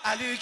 علی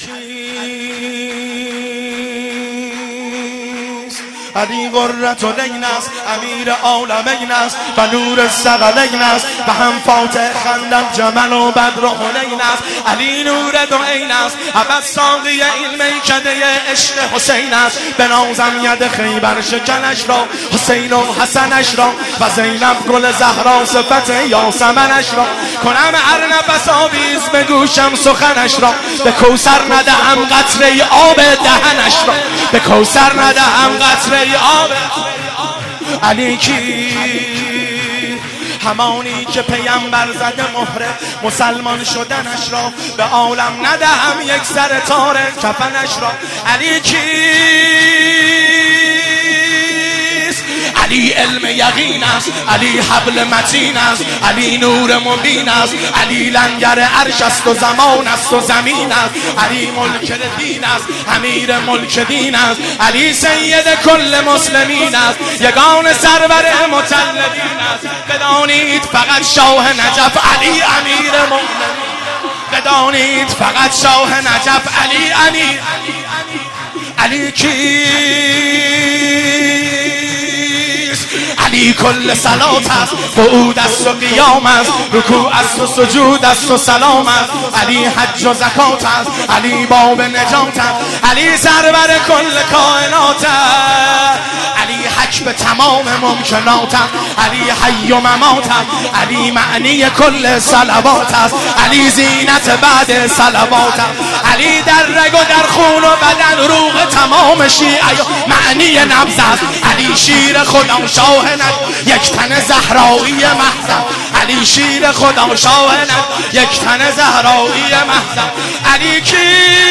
کیست؟ علی قرة العین است، امیر عالمین است و نور الثقلین است و هم فاتح خندق جمل و بدر و حنین است. علی نور دو عین است، ابد ساقی این میکده عشق حسین است. بنازم ید خیبر شکنش را، حسین و حسنش را و زینب گل زهرا صفت یاسمنش را. کنم هر نفس آویز به گوشم سخنش را، به کوثر ندهم قطره آب دهنش را، به کوثر ندهم قطره آب. علی کی؟ همانی که پیامبر زده مهر مسلمان شدنش را، به عالم ندهم یک سر تار کفنش را. علی کیست؟ علی علم یقین است، علی حبل متین است، علی نور مبین است، علی لنگر عرش است و زمان است و زمین است، علی ملک دین است، امیر ملک دین است، علی سید کل مسلمین است، یگان سرور مطلبین است. بدانید فقط شاه نجف علی امیر مؤمنین، بدانید فقط شاه نجف علی امیر. علی کیست؟ علی کل صلات است، قعود است و قیام است، رکوع است و سجود است و سلام است. علی حج و زکات است، علی باب نجات است، علی سرور کل کائنات است، علی حج به تمام ممکنات است، علی حی و ممات است، علی معنی کل صلوات است، علی زینت بعد صلوات است، علی در رگ و در خون و بدن روح تمام شیعه معنی نبض است، علی شیر خدا شاه یک تن زهرایی محض، علی شیر خدا شاه یک تن زهرایی محض. علی کی؟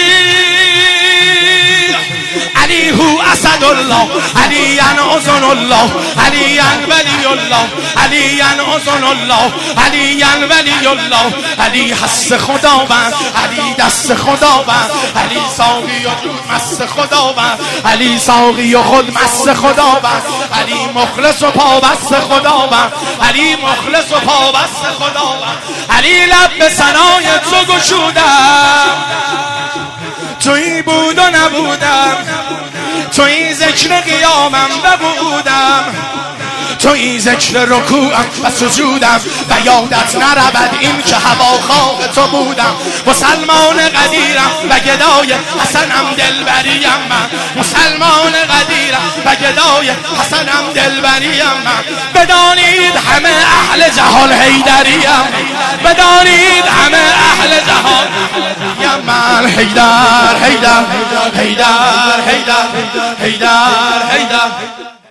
علی هو اسد الله، علی اذن الله، علی ولی الله، علی اذن الله، علی ولی الله، علی حس خداوند، علی دست خداوند، علی ساقی و خود مست خداوند، علی ساقی و خود مست خداوند، علی مخلص و پابست خداوند، علی مخلص و پابست خداوند. علی لب به ثنای تو گشودم، تویی بود و نبودم، تویی ذکر قیامم ببودم، تویی ذکر رکوعم و سجودم و یادت نرود این که هواخواه تو بودم. مسلمان قدیرم و گدای حسنم دلبریم من، مسلمان قدیرم و گدای حسنم دلبریم من. بدانید همه اهل جهان حیدریم، بدانید همه اهل جهان من. حیدر حیدر حیدر حیدر حیدر حیدر.